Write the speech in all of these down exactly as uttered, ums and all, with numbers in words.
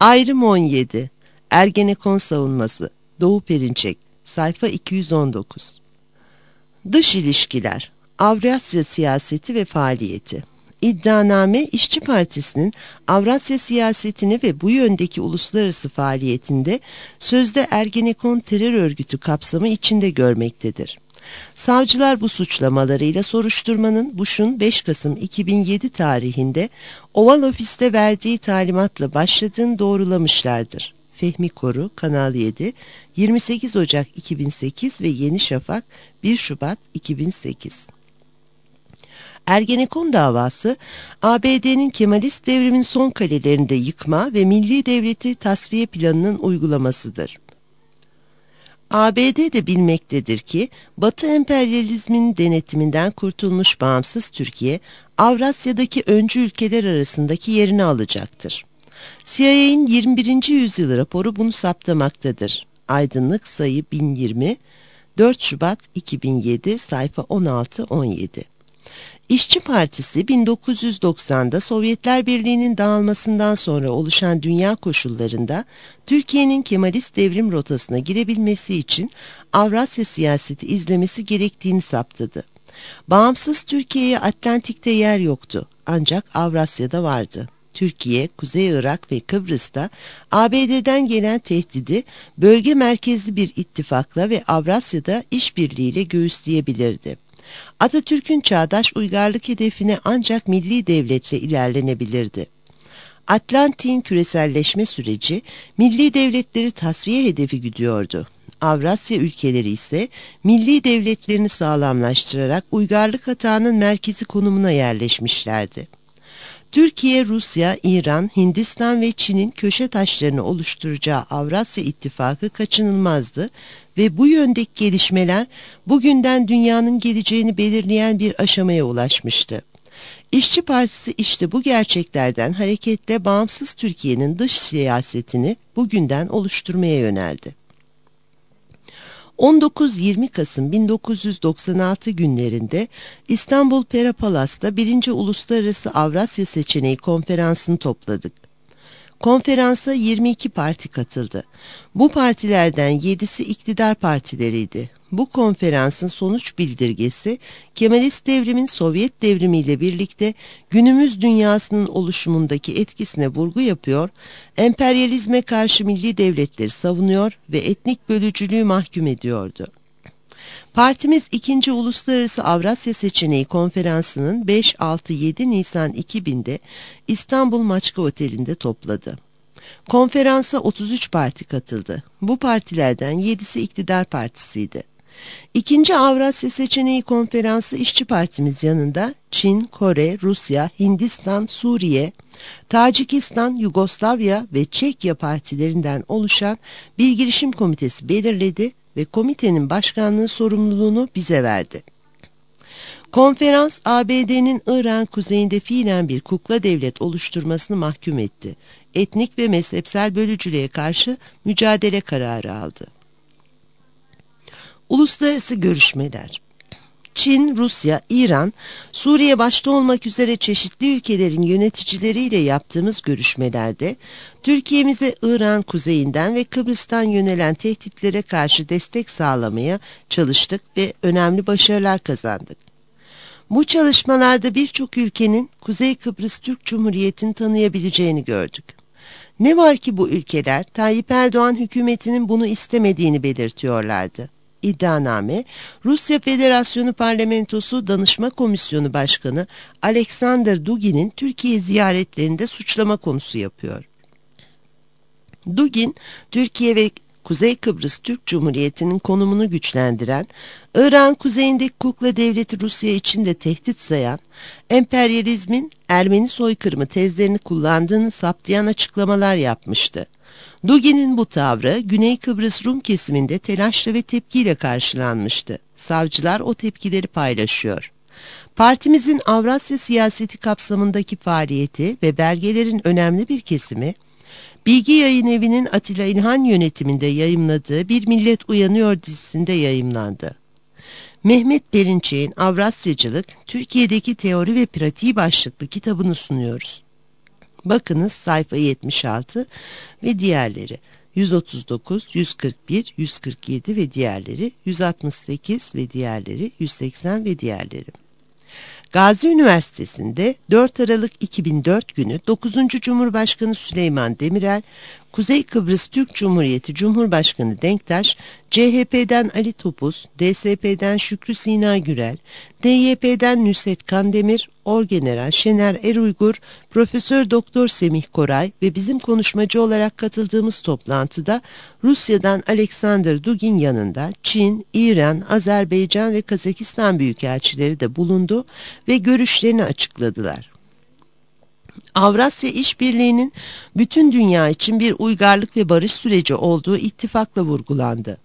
Ayrım on yedi. Ergenekon savunması. Doğu Perinçek. Sayfa iki yüz on dokuz. Dış ilişkiler. Avrasya siyaseti ve faaliyeti. İddianame, İşçi Partisi'nin Avrasya siyasetini ve bu yöndeki uluslararası faaliyetinde sözde Ergenekon terör örgütü kapsamı içinde görmektedir. Savcılar bu suçlamalarıyla soruşturmanın Bush'un beş Kasım iki bin yedi tarihinde Oval Ofis'te verdiği talimatla başladığını doğrulamışlardır. Fehmi Koru, Kanal yedi, yirmi sekiz Ocak iki bin sekiz ve Yeni Şafak, bir Şubat iki bin sekiz. Ergenekon davası, A B D'nin Kemalist devrimin son kalelerinde yıkma ve milli devleti tasfiye planının uygulamasıdır. A B D de bilmektedir ki, Batı emperyalizminin denetiminden kurtulmuş bağımsız Türkiye, Avrasya'daki öncü ülkeler arasındaki yerini alacaktır. C I A'nin yirmi birinci yüzyıl raporu bunu saptamaktadır. Aydınlık sayı bin yirmi, dört Şubat iki bin yedi, sayfa on altı on yedi. İşçi Partisi bin dokuz yüz doksanda Sovyetler Birliği'nin dağılmasından sonra oluşan dünya koşullarında Türkiye'nin Kemalist devrim rotasına girebilmesi için Avrasya siyaseti izlemesi gerektiğini saptadı. Bağımsız Türkiye'ye Atlantik'te yer yoktu, ancak Avrasya'da vardı. Türkiye, Kuzey Irak ve Kıbrıs'ta A B D'den gelen tehdidi bölge merkezli bir ittifakla ve Avrasya'da işbirliğiyle göğüsleyebilirdi. Atatürk'ün çağdaş uygarlık hedefine ancak milli devletle ilerlenebilirdi. Atlantik'in küreselleşme süreci milli devletleri tasfiye hedefi güdüyordu. Avrasya ülkeleri ise milli devletlerini sağlamlaştırarak uygarlık hatağının merkezi konumuna yerleşmişlerdi. Türkiye, Rusya, İran, Hindistan ve Çin'in köşe taşlarını oluşturacağı Avrasya İttifakı kaçınılmazdı ve bu yöndeki gelişmeler bugünden dünyanın geleceğini belirleyen bir aşamaya ulaşmıştı. İşçi Partisi işte bu gerçeklerden hareketle bağımsız Türkiye'nin dış siyasetini bugünden oluşturmaya yöneldi. on dokuz yirmi Kasım bin dokuz yüz doksan altı günlerinde İstanbul Pera Palas'ta birinci Uluslararası Avrasya Seçeneği Konferansı'nı topladık. Konferansa yirmi iki parti katıldı. Bu partilerden yedisi iktidar partileriydi. Bu konferansın sonuç bildirgesi, Kemalist devrimin Sovyet devrimiyle birlikte günümüz dünyasının oluşumundaki etkisine vurgu yapıyor, emperyalizme karşı milli devletleri savunuyor ve etnik bölücülüğü mahkum ediyordu. Partimiz ikinci Uluslararası Avrasya Seçeneği Konferansı'nın beş altı yedi Nisan iki binde İstanbul Maçka Oteli'nde topladı. Konferansa otuz üç parti katıldı. Bu partilerden yedisi iktidar partisiydi. İkinci Avrasya Seçeneği Konferansı İşçi Partimiz yanında Çin, Kore, Rusya, Hindistan, Suriye, Tacikistan, Yugoslavya ve Çekya partilerinden oluşan bir girişim komitesi belirledi ve komitenin başkanlığı sorumluluğunu bize verdi. Konferans, A B D'nin İran kuzeyinde fiilen bir kukla devlet oluşturmasını mahkum etti. Etnik ve mezhepsel bölücülüğe karşı mücadele kararı aldı. Uluslararası görüşmeler. Çin, Rusya, İran, Suriye başta olmak üzere çeşitli ülkelerin yöneticileriyle yaptığımız görüşmelerde Türkiye'mize İran kuzeyinden ve Kıbrıs'tan yönelen tehditlere karşı destek sağlamaya çalıştık ve önemli başarılar kazandık. Bu çalışmalarda birçok ülkenin Kuzey Kıbrıs Türk Cumhuriyeti'ni tanıyabileceğini gördük. Ne var ki bu ülkeler Tayyip Erdoğan hükümetinin bunu istemediğini belirtiyorlardı. İddianame, Rusya Federasyonu Parlamentosu Danışma Komisyonu Başkanı Alexander Dugin'in Türkiye ziyaretlerinde suçlama konusu yapıyor. Dugin, Türkiye ve Kuzey Kıbrıs Türk Cumhuriyeti'nin konumunu güçlendiren, İran kuzeyindeki kukla devleti Rusya için de tehdit sayan, emperyalizmin Ermeni soykırımı tezlerini kullandığını saptayan açıklamalar yapmıştı. Dugin'in bu tavrı Güney Kıbrıs Rum kesiminde telaşla ve tepkiyle karşılanmıştı. Savcılar o tepkileri paylaşıyor. Partimizin Avrasya siyaseti kapsamındaki faaliyeti ve belgelerin önemli bir kesimi, Bilgi Yayın Evi'nin Atilla İlhan yönetiminde yayımladığı Bir Millet Uyanıyor dizisinde yayımlandı. Mehmet Perinçek'in Avrasyacılık, Türkiye'deki Teori ve Pratiği başlıklı kitabını sunuyoruz. Bakınız sayfa yetmiş altı ve diğerleri. yüz otuz dokuz, yüz kırk bir, yüz kırk yedi ve diğerleri, yüz altmış sekiz ve diğerleri, yüz seksen ve diğerleri. Gazi Üniversitesi'nde dört Aralık iki bin dört günü dokuzuncu Cumhurbaşkanı Süleyman Demirel, Kuzey Kıbrıs Türk Cumhuriyeti Cumhurbaşkanı Denktaş, C H P'den Ali Topuz, D S P'den Şükrü Sina Gürel, D Y P'den Nusret Kandemir, Orgeneral Şener Eruygur, Profesör Doktor Semih Koray ve bizim konuşmacı olarak katıldığımız toplantıda Rusya'dan Alexander Dugin yanında Çin, İran, Azerbaycan ve Kazakistan büyükelçileri de bulundu ve görüşlerini açıkladılar. Avrasya İşbirliği'nin bütün dünya için bir uygarlık ve barış süreci olduğu ittifakla vurgulandı.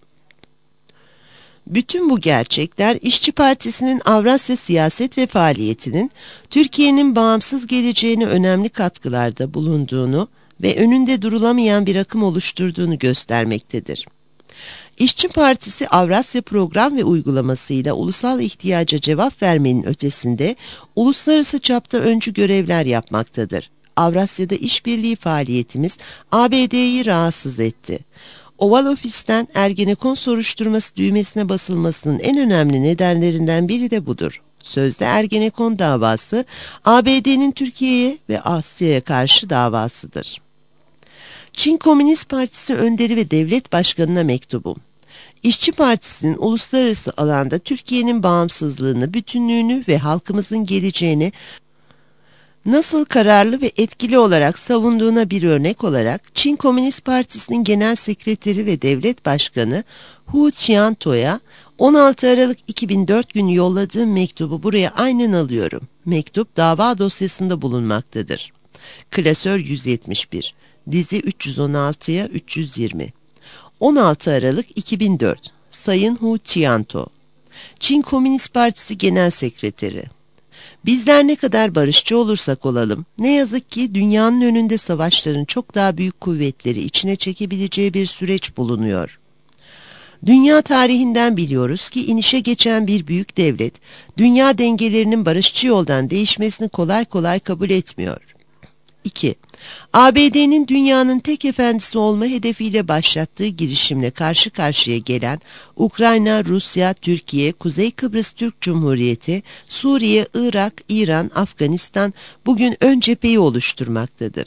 Bütün bu gerçekler İşçi Partisi'nin Avrasya siyaset ve faaliyetinin Türkiye'nin bağımsız geleceğine önemli katkılarda bulunduğunu ve önünde durulamayan bir akım oluşturduğunu göstermektedir. İşçi Partisi Avrasya program ve uygulamasıyla ulusal ihtiyaca cevap vermenin ötesinde uluslararası çapta öncü görevler yapmaktadır. Avrasya'da işbirliği faaliyetimiz A B D'yi rahatsız etti. Oval Ofis'ten Ergenekon soruşturması düğmesine basılmasının en önemli nedenlerinden biri de budur. Sözde Ergenekon davası A B D'nin Türkiye'ye ve Asya'ya karşı davasıdır. Çin Komünist Partisi önderi ve devlet başkanına mektubum. İşçi Partisi'nin uluslararası alanda Türkiye'nin bağımsızlığını, bütünlüğünü ve halkımızın geleceğini nasıl kararlı ve etkili olarak savunduğuna bir örnek olarak Çin Komünist Partisi'nin Genel Sekreteri ve Devlet Başkanı Hu Qianto'ya on altı Aralık iki bin dört günü yolladığım mektubu buraya aynen alıyorum. Mektup dava dosyasında bulunmaktadır. Klasör yüz yetmiş bir, dizi üç yüz on altıya üç yüz yirmi. on altı Aralık iki bin dört, Sayın Hu Qianto, Çin Komünist Partisi Genel Sekreteri. Bizler ne kadar barışçı olursak olalım, ne yazık ki dünyanın önünde savaşların çok daha büyük kuvvetleri içine çekebileceği bir süreç bulunuyor. Dünya tarihinden biliyoruz ki inişe geçen bir büyük devlet, dünya dengelerinin barışçı yoldan değişmesini kolay kolay kabul etmiyor. iki. A B D'nin dünyanın tek efendisi olma hedefiyle başlattığı girişimle karşı karşıya gelen Ukrayna, Rusya, Türkiye, Kuzey Kıbrıs Türk Cumhuriyeti, Suriye, Irak, İran, Afganistan bugün ön cepheyi oluşturmaktadır.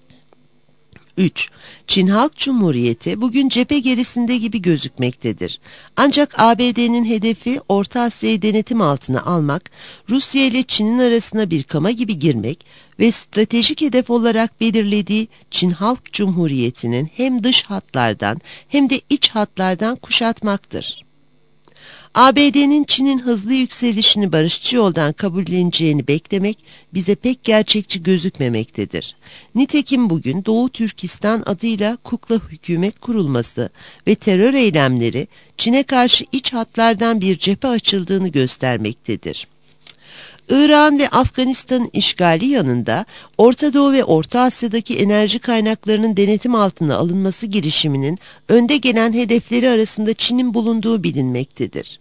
üç. Çin Halk Cumhuriyeti bugün cephe gerisinde gibi gözükmektedir. Ancak A B D'nin hedefi Orta Asya'yı denetim altına almak, Rusya ile Çin'in arasına bir kama gibi girmek ve stratejik hedef olarak belirlediği Çin Halk Cumhuriyeti'nin hem dış hatlardan hem de iç hatlardan kuşatmaktır. A B D'nin Çin'in hızlı yükselişini barışçı yoldan kabulleneceğini beklemek bize pek gerçekçi gözükmemektedir. Nitekim bugün Doğu Türkistan adıyla kukla hükümet kurulması ve terör eylemleri Çin'e karşı iç hatlardan bir cephe açıldığını göstermektedir. İran ve Afganistan'ın işgali yanında Orta Doğu ve Orta Asya'daki enerji kaynaklarının denetim altına alınması girişiminin önde gelen hedefleri arasında Çin'in bulunduğu bilinmektedir.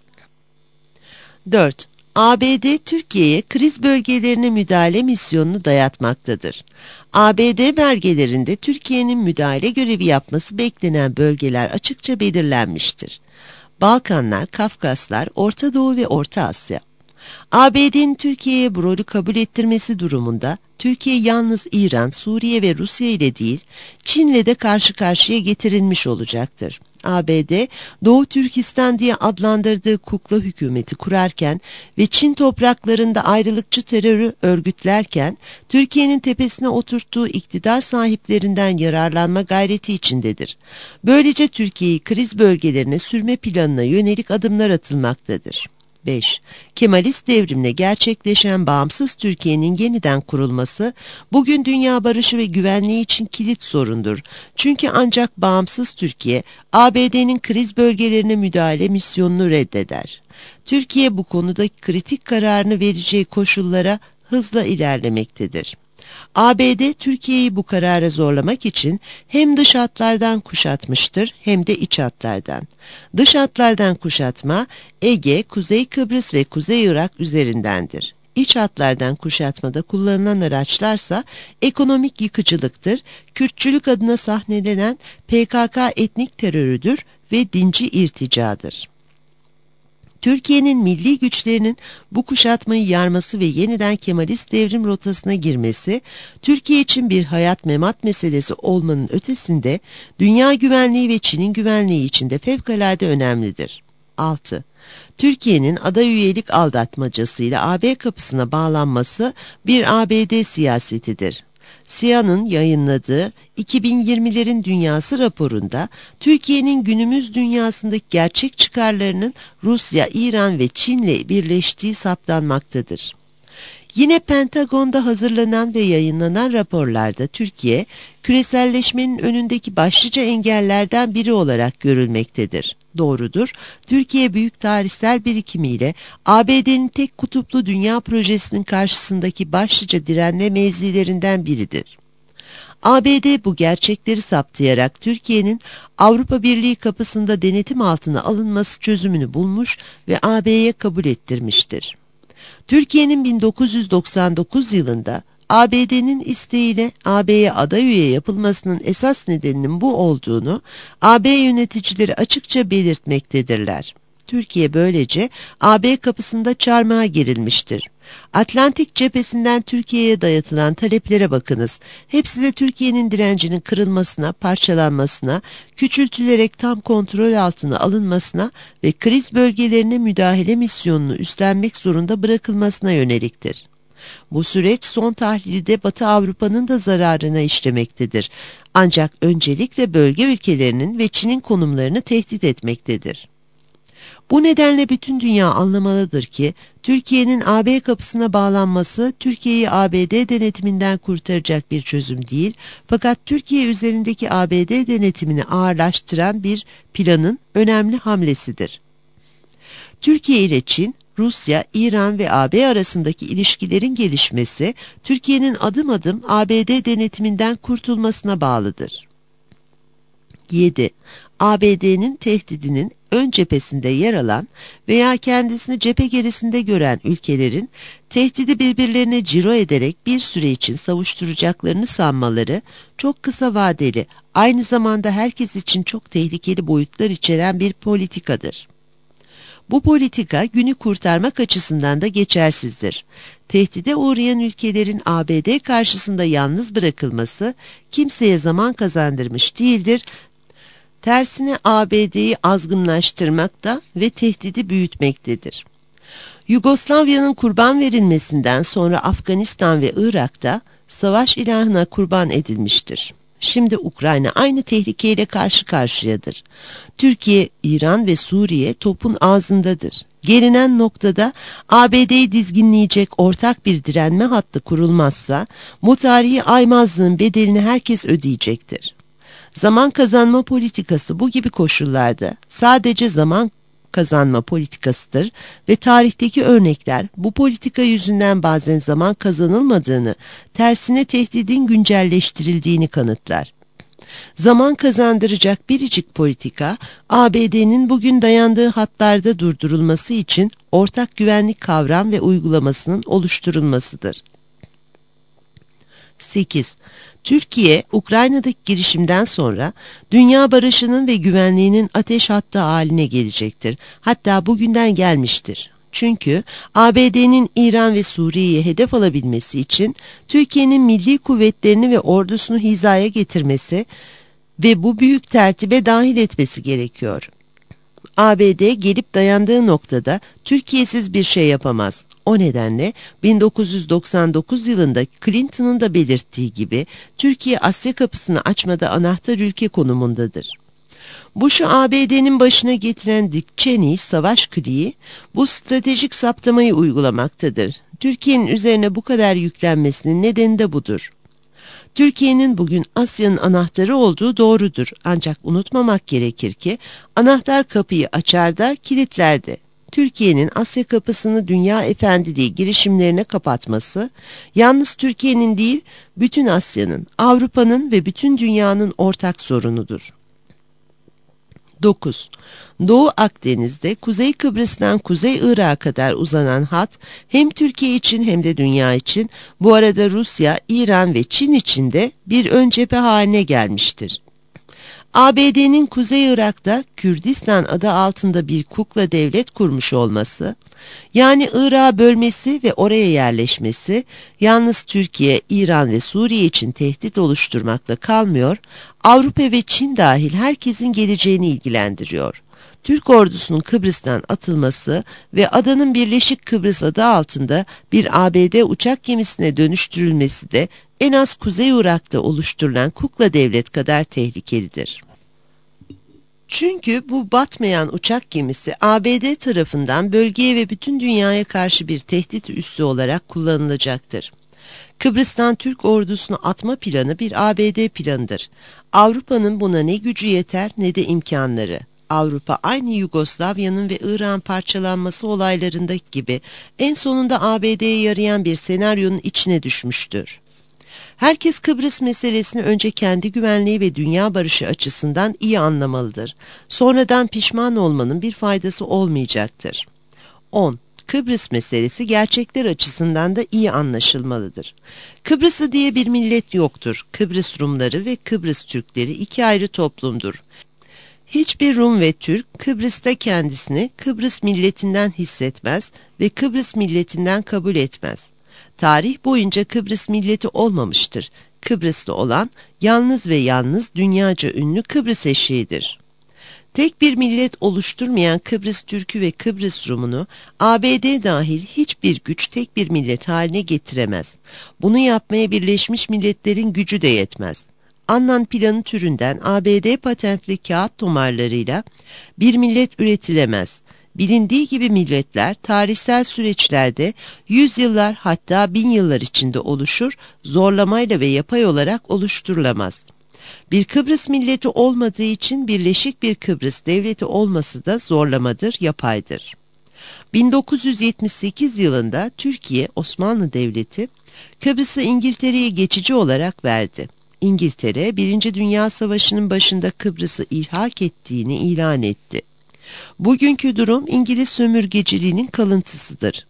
dört. A B D Türkiye'ye kriz bölgelerine müdahale misyonunu dayatmaktadır. A B D belgelerinde Türkiye'nin müdahale görevi yapması beklenen bölgeler açıkça belirlenmiştir. Balkanlar, Kafkaslar, Orta Doğu ve Orta Asya. A B D'nin Türkiye'ye bu rolü kabul ettirmesi durumunda Türkiye yalnız İran, Suriye ve Rusya ile değil, Çin'le de karşı karşıya getirilmiş olacaktır. A B D, Doğu Türkistan diye adlandırdığı kukla hükümeti kurarken ve Çin topraklarında ayrılıkçı terörü örgütlerken, Türkiye'nin tepesine oturttuğu iktidar sahiplerinden yararlanma gayreti içindedir. Böylece Türkiye'yi kriz bölgelerine sürme planına yönelik adımlar atılmaktadır. beş. Kemalist devrimle gerçekleşen bağımsız Türkiye'nin yeniden kurulması bugün dünya barışı ve güvenliği için kilit sorundur. Çünkü ancak bağımsız Türkiye A B D'nin kriz bölgelerine müdahale misyonunu reddeder. Türkiye bu konuda kritik kararını vereceği koşullara hızla ilerlemektedir. A B D Türkiye'yi bu karara zorlamak için hem dış hatlardan kuşatmıştır hem de iç hatlardan. Dış hatlardan kuşatma Ege, Kuzey Kıbrıs ve Kuzey Irak üzerindendir. İç hatlardan kuşatmada kullanılan araçlarsa ekonomik yıkıcılıktır, Kürtçülük adına sahnelenen P K K etnik terörüdür ve dinci irticadır. Türkiye'nin milli güçlerinin bu kuşatmayı yarması ve yeniden Kemalist devrim rotasına girmesi, Türkiye için bir hayat memat meselesi olmanın ötesinde, dünya güvenliği ve Çin'in güvenliği için de fevkalade önemlidir. altı. Türkiye'nin aday üyelik aldatmacasıyla A B kapısına bağlanması bir A B D siyasetidir. S İ A'nın yayınladığı iki bin yirmilerin Dünyası raporunda Türkiye'nin günümüz dünyasındaki gerçek çıkarlarının Rusya, İran ve Çin'le birleştiği saptanmaktadır. Yine Pentagon'da hazırlanan ve yayınlanan raporlarda Türkiye, küreselleşmenin önündeki başlıca engellerden biri olarak görülmektedir. Doğrudur, Türkiye büyük tarihsel birikimiyle A B D'nin tek kutuplu dünya projesinin karşısındaki başlıca direnme mevzilerinden biridir. A B D bu gerçekleri saptayarak Türkiye'nin Avrupa Birliği kapısında denetim altına alınması çözümünü bulmuş ve A B'ye kabul ettirmiştir. Türkiye'nin bin dokuz yüz doksan dokuz yılında A B D'nin isteğiyle A B'ye aday üye yapılmasının esas nedeninin bu olduğunu A B yöneticileri açıkça belirtmektedirler. Türkiye böylece A B kapısında çarmıha gerilmiştir. Atlantik cephesinden Türkiye'ye dayatılan taleplere bakınız. Hepsi de Türkiye'nin direncinin kırılmasına, parçalanmasına, küçültülerek tam kontrol altına alınmasına ve kriz bölgelerine müdahale misyonunu üstlenmek zorunda bırakılmasına yöneliktir. Bu süreç son tahlilde Batı Avrupa'nın da zararına işlemektedir. Ancak öncelikle bölge ülkelerinin ve Çin'in konumlarını tehdit etmektedir. Bu nedenle bütün dünya anlamalıdır ki Türkiye'nin A B kapısına bağlanması Türkiye'yi A B D denetiminden kurtaracak bir çözüm değil, fakat Türkiye üzerindeki A B D denetimini ağırlaştıran bir planın önemli hamlesidir. Türkiye ile Çin, Rusya, İran ve A B arasındaki ilişkilerin gelişmesi Türkiye'nin adım adım A B D denetiminden kurtulmasına bağlıdır. yedi. A B D'nin tehdidinin ön cephesinde yer alan veya kendisini cephe gerisinde gören ülkelerin tehdidi birbirlerine ciro ederek bir süre için savuşturacaklarını sanmaları çok kısa vadeli, aynı zamanda herkes için çok tehlikeli boyutlar içeren bir politikadır. Bu politika günü kurtarmak açısından da geçersizdir. Tehdide uğrayan ülkelerin A B D karşısında yalnız bırakılması kimseye zaman kazandırmış değildir. Tersine A B D'yi azgınlaştırmakta ve tehdidi büyütmektedir. Yugoslavya'nın kurban verilmesinden sonra Afganistan ve Irak'ta savaş ilahına kurban edilmiştir. Şimdi Ukrayna aynı tehlikeyle karşı karşıyadır. Türkiye, İran ve Suriye topun ağzındadır. Gelinen noktada A B D'yi dizginleyecek ortak bir direnme hattı kurulmazsa bu tarihi aymazlığın bedelini herkes ödeyecektir. Zaman kazanma politikası bu gibi koşullarda sadece zaman kazanma politikasıdır ve tarihteki örnekler bu politika yüzünden bazen zaman kazanılmadığını, tersine tehdidin güncelleştirildiğini kanıtlar. Zaman kazandıracak biricik politika, A B D'nin bugün dayandığı hatlarda durdurulması için ortak güvenlik kavram ve uygulamasının oluşturulmasıdır. sekiz. Türkiye, Ukrayna'daki girişimden sonra dünya barışının ve güvenliğinin ateş hattı haline gelecektir. Hatta bugünden gelmiştir. Çünkü A B D'nin İran ve Suriye'yi hedef alabilmesi için Türkiye'nin milli kuvvetlerini ve ordusunu hizaya getirmesi ve bu büyük tertibe dahil etmesi gerekiyor. A B D gelip dayandığı noktada Türkiye'siz bir şey yapamaz. O nedenle bin dokuz yüz doksan dokuz yılında Clinton'ın da belirttiği gibi Türkiye Asya kapısını açmada anahtar ülke konumundadır. Bush'u A B D'nin başına getiren Dick Cheney savaş kliği bu stratejik saptamayı uygulamaktadır. Türkiye'nin üzerine bu kadar yüklenmesinin nedeni de budur. Türkiye'nin bugün Asya'nın anahtarı olduğu doğrudur. Ancak unutmamak gerekir ki anahtar kapıyı açar da kilitlerdi. Türkiye'nin Asya kapısını dünya efendiliği girişimlerine kapatması, yalnız Türkiye'nin değil, bütün Asya'nın, Avrupa'nın ve bütün dünyanın ortak sorunudur. dokuz. Doğu Akdeniz'de Kuzey Kıbrıs'tan Kuzey Irak'a kadar uzanan hat hem Türkiye için hem de dünya için, bu arada Rusya, İran ve Çin için de bir ön cephe haline gelmiştir. A B D'nin Kuzey Irak'ta Kürdistan adı altında bir kukla devlet kurmuş olması, yani Irak'ı bölmesi ve oraya yerleşmesi, yalnız Türkiye, İran ve Suriye için tehdit oluşturmakla kalmıyor, Avrupa ve Çin dahil herkesin geleceğini ilgilendiriyor. Türk ordusunun Kıbrıs'tan atılması ve adanın Birleşik Kıbrıs adı altında bir A B D uçak gemisine dönüştürülmesi de en az Kuzey Irak'ta oluşturulan kukla devlet kadar tehlikelidir. Çünkü bu batmayan uçak gemisi A B D tarafından bölgeye ve bütün dünyaya karşı bir tehdit üssü olarak kullanılacaktır. Kıbrıs'tan Türk ordusunu atma planı bir A B D planıdır. Avrupa'nın buna ne gücü yeter ne de imkanları. Avrupa aynı Yugoslavya'nın ve İran parçalanması olaylarındaki gibi en sonunda A B D'ye yarayan bir senaryonun içine düşmüştür. Herkes Kıbrıs meselesini önce kendi güvenliği ve dünya barışı açısından iyi anlamalıdır. Sonradan pişman olmanın bir faydası olmayacaktır. on. Kıbrıs meselesi gerçekler açısından da iyi anlaşılmalıdır. Kıbrıslı diye bir millet yoktur. Kıbrıs Rumları ve Kıbrıs Türkleri iki ayrı toplumdur. Hiçbir Rum ve Türk Kıbrıs'ta kendisini Kıbrıs milletinden hissetmez ve Kıbrıs milletinden kabul etmez. Tarih boyunca Kıbrıs milleti olmamıştır. Kıbrıslı olan yalnız ve yalnız dünyaca ünlü Kıbrıs eşeğidir. Tek bir millet oluşturmayan Kıbrıs Türk'ü ve Kıbrıs Rum'unu A B D dahil hiçbir güç tek bir millet haline getiremez. Bunu yapmaya Birleşmiş Milletler'in gücü de yetmez. Annan planı türünden A B D patentli kağıt tomarlarıyla bir millet üretilemez. Bilindiği gibi milletler tarihsel süreçlerde yüzyıllar hatta bin yıllar içinde oluşur, zorlamayla ve yapay olarak oluşturulamaz. Bir Kıbrıs milleti olmadığı için birleşik bir Kıbrıs devleti olması da zorlamadır, yapaydır. bin dokuz yüz yetmiş sekiz yılında Türkiye Osmanlı Devleti Kıbrıs'ı İngiltere'ye geçici olarak verdi. İngiltere, Birinci Dünya Savaşı'nın başında Kıbrıs'ı ilhak ettiğini ilan etti. Bugünkü durum İngiliz sömürgeciliğinin kalıntısıdır.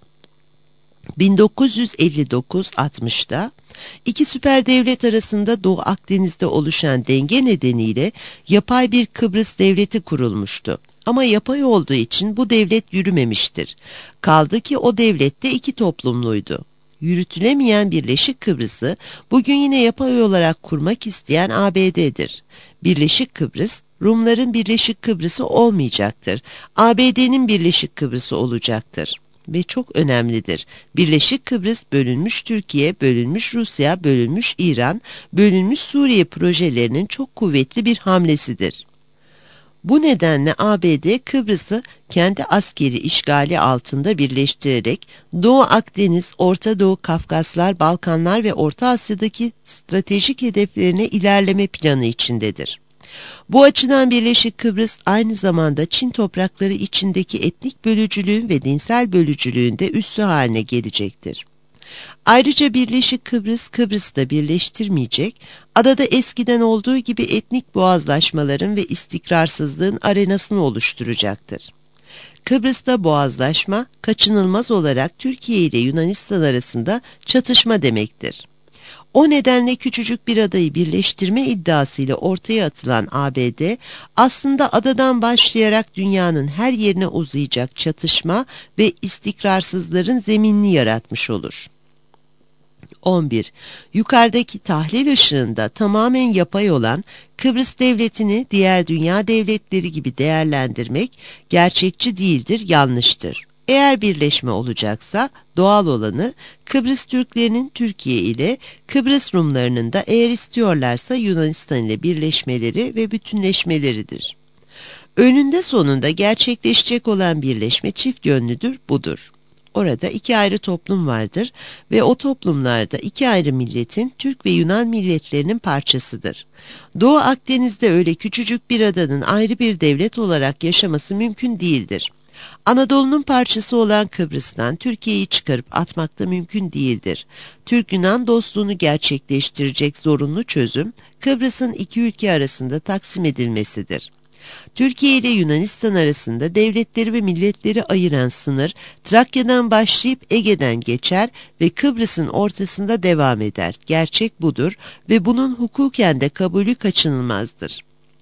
bin dokuz yüz elli dokuz altmışta iki süper devlet arasında Doğu Akdeniz'de oluşan denge nedeniyle yapay bir Kıbrıs devleti kurulmuştu. Ama yapay olduğu için bu devlet yürümemiştir. Kaldı ki o devlet de iki toplumluydu. Yürütülemeyen Birleşik Kıbrıs'ı bugün yine yapay olarak kurmak isteyen A B D'dir. Birleşik Kıbrıs, Rumların Birleşik Kıbrıs'ı olmayacaktır. A B D'nin Birleşik Kıbrıs'ı olacaktır. Ve çok önemlidir. Birleşik Kıbrıs, bölünmüş Türkiye, bölünmüş Rusya, bölünmüş İran, bölünmüş Suriye projelerinin çok kuvvetli bir hamlesidir. Bu nedenle A B D Kıbrıs'ı kendi askeri işgali altında birleştirerek Doğu Akdeniz, Orta Doğu, Kafkaslar, Balkanlar ve Orta Asya'daki stratejik hedeflerine ilerleme planı içindedir. Bu açıdan Birleşik Kıbrıs aynı zamanda Çin toprakları içindeki etnik bölücülüğün ve dinsel bölücülüğün de üssü haline gelecektir. Ayrıca Birleşik Kıbrıs, Kıbrıs'ı da birleştirmeyecek, adada eskiden olduğu gibi etnik boğazlaşmaların ve istikrarsızlığın arenasını oluşturacaktır. Kıbrıs'ta boğazlaşma, kaçınılmaz olarak Türkiye ile Yunanistan arasında çatışma demektir. O nedenle küçücük bir adayı birleştirme iddiasıyla ortaya atılan A B D, aslında adadan başlayarak dünyanın her yerine uzayacak çatışma ve istikrarsızların zeminini yaratmış olur. on bir. Yukarıdaki tahlil ışığında tamamen yapay olan Kıbrıs Devleti'ni diğer dünya devletleri gibi değerlendirmek gerçekçi değildir, yanlıştır. Eğer birleşme olacaksa doğal olanı Kıbrıs Türklerinin Türkiye ile, Kıbrıs Rumlarının da eğer istiyorlarsa Yunanistan ile birleşmeleri ve bütünleşmeleridir. Önünde sonunda gerçekleşecek olan birleşme çift yönlüdür, budur. Orada iki ayrı toplum vardır ve o toplumlarda iki ayrı milletin, Türk ve Yunan milletlerinin parçasıdır. Doğu Akdeniz'de öyle küçücük bir adanın ayrı bir devlet olarak yaşaması mümkün değildir. Anadolu'nun parçası olan Kıbrıs'tan Türkiye'yi çıkarıp atmak da mümkün değildir. Türk-Yunan dostluğunu gerçekleştirecek zorunlu çözüm, Kıbrıs'ın iki ülke arasında taksim edilmesidir. Türkiye ile Yunanistan arasında devletleri ve milletleri ayıran sınır, Trakya'dan başlayıp Ege'den geçer ve Kıbrıs'ın ortasında devam eder. Gerçek budur ve bunun hukuken de kabulü kaçınılmazdır.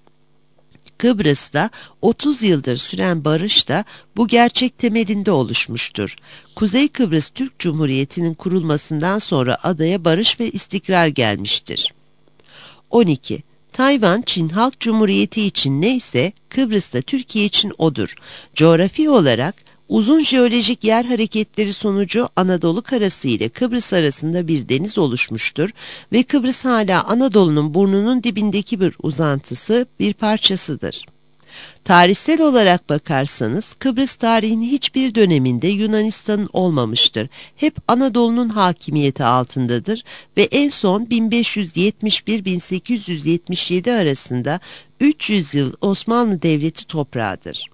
Kıbrıs'ta otuz yıldır süren barış da bu gerçek temelinde oluşmuştur. Kuzey Kıbrıs Türk Cumhuriyeti'nin kurulmasından sonra adaya barış ve istikrar gelmiştir. on iki. Tayvan, Çin Halk Cumhuriyeti için neyse Kıbrıs'ta Türkiye için odur. Coğrafi olarak uzun jeolojik yer hareketleri sonucu Anadolu karası ile Kıbrıs arasında bir deniz oluşmuştur ve Kıbrıs hala Anadolu'nun burnunun dibindeki bir uzantısı, bir parçasıdır. Tarihsel olarak bakarsanız Kıbrıs tarihinin hiçbir döneminde Yunanistan'ın olmamıştır. Hep Anadolu'nun hakimiyeti altındadır ve en son bin beş yüz yetmiş bir - bin sekiz yüz yetmiş yedi arasında üç yüz yıl Osmanlı Devleti toprağıdır.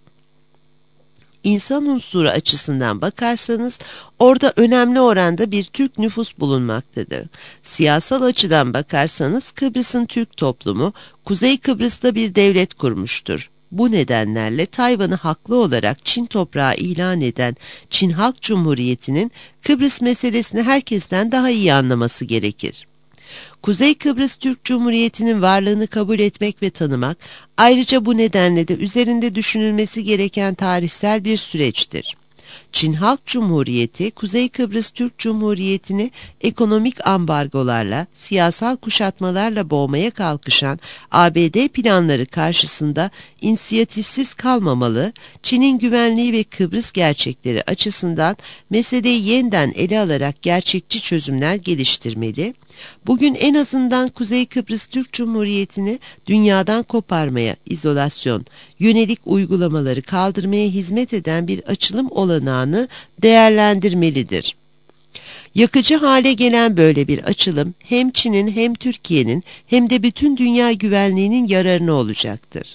İnsan unsuru açısından bakarsanız orada önemli oranda bir Türk nüfus bulunmaktadır. Siyasal açıdan bakarsanız Kıbrıs'ın Türk toplumu Kuzey Kıbrıs'ta bir devlet kurmuştur. Bu nedenlerle Tayvan'ı haklı olarak Çin toprağı ilan eden Çin Halk Cumhuriyeti'nin Kıbrıs meselesini herkesten daha iyi anlaması gerekir. Kuzey Kıbrıs Türk Cumhuriyeti'nin varlığını kabul etmek ve tanımak, ayrıca bu nedenle de üzerinde düşünülmesi gereken tarihsel bir süreçtir. Çin Halk Cumhuriyeti, Kuzey Kıbrıs Türk Cumhuriyeti'ni ekonomik ambargolarla, siyasal kuşatmalarla boğmaya kalkışan A B D planları karşısında inisiyatifsiz kalmamalı, Çin'in güvenliği ve Kıbrıs gerçekleri açısından meseleyi yeniden ele alarak gerçekçi çözümler geliştirmeli, bugün en azından Kuzey Kıbrıs Türk Cumhuriyeti'ni dünyadan koparmaya, izolasyon, yönelik uygulamaları kaldırmaya hizmet eden bir açılım olanağını değerlendirmelidir. Yakıcı hale gelen böyle bir açılım hem Çin'in hem Türkiye'nin hem de bütün dünya güvenliğinin yararına olacaktır.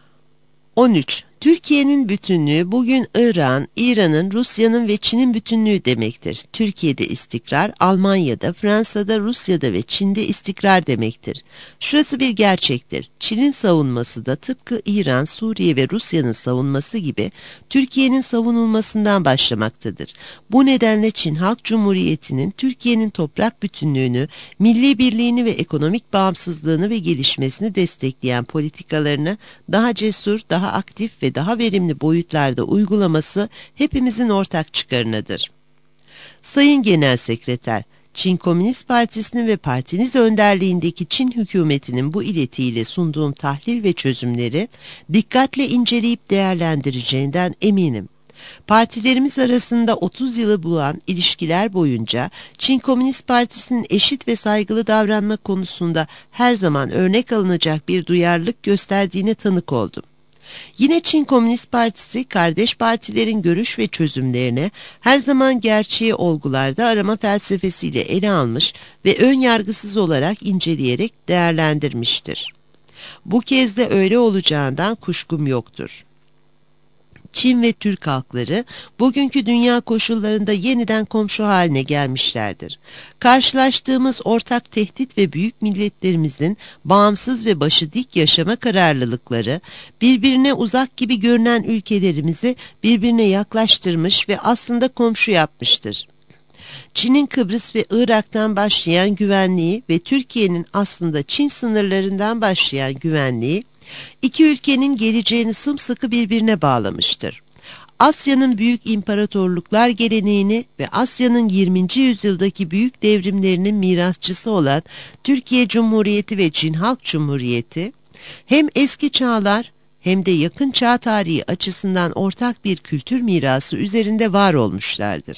on üç. Türkiye'nin bütünlüğü bugün İran, İran'ın, Rusya'nın ve Çin'in bütünlüğü demektir. Türkiye'de istikrar, Almanya'da, Fransa'da, Rusya'da ve Çin'de istikrar demektir. Şurası bir gerçektir. Çin'in savunması da tıpkı İran, Suriye ve Rusya'nın savunması gibi Türkiye'nin savunulmasından başlamaktadır. Bu nedenle Çin Halk Cumhuriyeti'nin Türkiye'nin toprak bütünlüğünü, milli birliğini ve ekonomik bağımsızlığını ve gelişmesini destekleyen politikalarını daha cesur, daha aktif ve daha verimli boyutlarda uygulaması hepimizin ortak çıkarınadır. Sayın Genel Sekreter, Çin Komünist Partisi'nin ve partiniz önderliğindeki Çin hükümetinin bu iletiyle sunduğum tahlil ve çözümleri dikkatle inceleyip değerlendireceğinden eminim. Partilerimiz arasında otuz yılı bulan ilişkiler boyunca Çin Komünist Partisi'nin eşit ve saygılı davranma konusunda her zaman örnek alınacak bir duyarlılık gösterdiğine tanık oldum. Yine Çin Komünist Partisi, kardeş partilerin görüş ve çözümlerine her zaman gerçeği olgularda arama felsefesiyle ele almış ve ön yargısız olarak inceleyerek değerlendirmiştir. Bu kez de öyle olacağından kuşkum yoktur. Çin ve Türk halkları bugünkü dünya koşullarında yeniden komşu haline gelmişlerdir. Karşılaştığımız ortak tehdit ve büyük milletlerimizin bağımsız ve başı dik yaşama kararlılıkları, birbirine uzak gibi görünen ülkelerimizi birbirine yaklaştırmış ve aslında komşu yapmıştır. Çin'in Kıbrıs ve Irak'tan başlayan güvenliği ve Türkiye'nin aslında Çin sınırlarından başlayan güvenliği, İki ülkenin geleceğini sımsıkı birbirine bağlamıştır. Asya'nın büyük imparatorluklar geleneğini ve Asya'nın yirminci yüzyıldaki büyük devrimlerinin mirasçısı olan Türkiye Cumhuriyeti ve Çin Halk Cumhuriyeti, hem eski çağlar hem de yakın çağ tarihi açısından ortak bir kültür mirası üzerinde var olmuşlardır.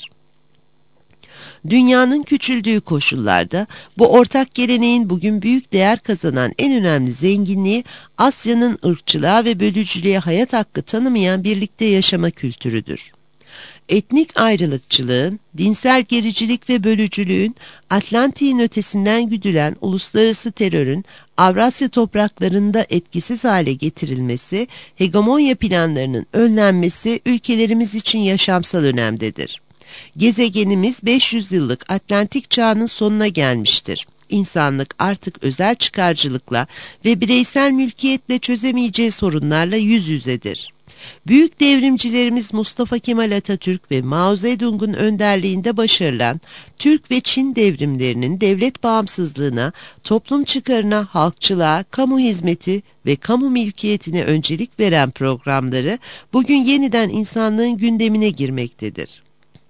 Dünyanın küçüldüğü koşullarda bu ortak geleneğin bugün büyük değer kazanan en önemli zenginliği Asya'nın ırkçılığa ve bölücülüğe hayat hakkı tanımayan birlikte yaşama kültürüdür. Etnik ayrılıkçılığın, dinsel gericilik ve bölücülüğün, Atlantik'in ötesinden güdülen uluslararası terörün Avrasya topraklarında etkisiz hale getirilmesi, hegemonya planlarının önlenmesi ülkelerimiz için yaşamsal önemdedir. Gezegenimiz beş yüz yıllık Atlantik çağının sonuna gelmiştir. insanlık artık özel çıkarcılıkla ve bireysel mülkiyetle çözemeyeceği sorunlarla yüz yüzedir. Büyük devrimcilerimiz Mustafa Kemal Atatürk ve Mao Zedong'un önderliğinde başarılan Türk ve Çin devrimlerinin devlet bağımsızlığına, toplum çıkarına, halkçılığa, kamu hizmeti ve kamu mülkiyetine öncelik veren programları bugün yeniden insanlığın gündemine girmektedir.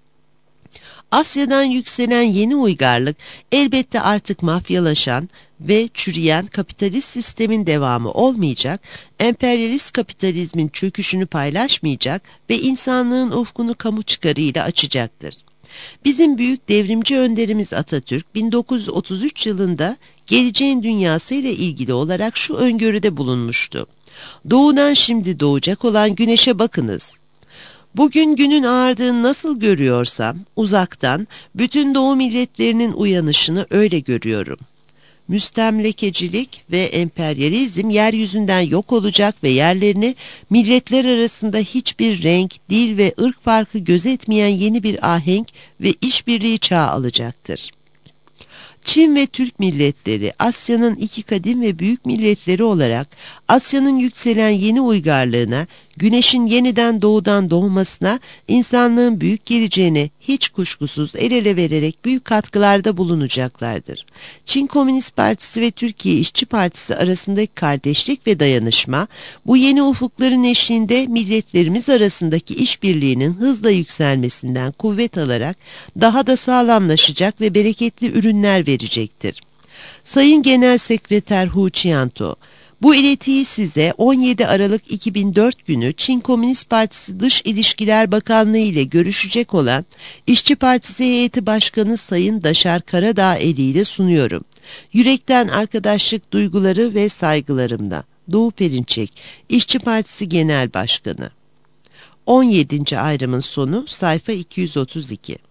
Asya'dan yükselen yeni uygarlık elbette artık mafyalaşan ve çürüyen kapitalist sistemin devamı olmayacak, emperyalist kapitalizmin çöküşünü paylaşmayacak ve insanlığın ufkunu kamu çıkarıyla açacaktır. Bizim büyük devrimci önderimiz Atatürk bin dokuz yüz otuz üç yılında geleceğin dünyası ile ilgili olarak şu öngörüde bulunmuştu. Doğudan şimdi doğacak olan güneşe bakınız. Bugün günün ağardığını nasıl görüyorsam, uzaktan bütün Doğu milletlerinin uyanışını öyle görüyorum. Müstemlekecilik ve emperyalizm yeryüzünden yok olacak ve yerlerini milletler arasında hiçbir renk, dil ve ırk farkı gözetmeyen yeni bir ahenk ve işbirliği çağı alacaktır. Çin ve Türk milletleri Asya'nın iki kadim ve büyük milletleri olarak Asya'nın yükselen yeni uygarlığına, güneşin yeniden doğudan doğmasına, insanlığın büyük geleceğine hiç kuşkusuz el ele vererek büyük katkılarda bulunacaklardır. Çin Komünist Partisi ve Türkiye İşçi Partisi arasındaki kardeşlik ve dayanışma, bu yeni ufukların eşliğinde milletlerimiz arasındaki işbirliğinin hızla yükselmesinden kuvvet alarak daha da sağlamlaşacak ve bereketli ürünler verecektir. Sayın Genel Sekreter Hu Chianto, bu iletiyi size on yedi Aralık iki bin dört günü Çin Komünist Partisi Dış İlişkiler Bakanlığı ile görüşecek olan İşçi Partisi Heyeti Başkanı Sayın Daşar Karadağ eliyle sunuyorum. Yürekten arkadaşlık duyguları ve saygılarımla. Doğu Perinçek, İşçi Partisi Genel Başkanı. on yedinci ayrımın sonu sayfa iki yüz otuz iki.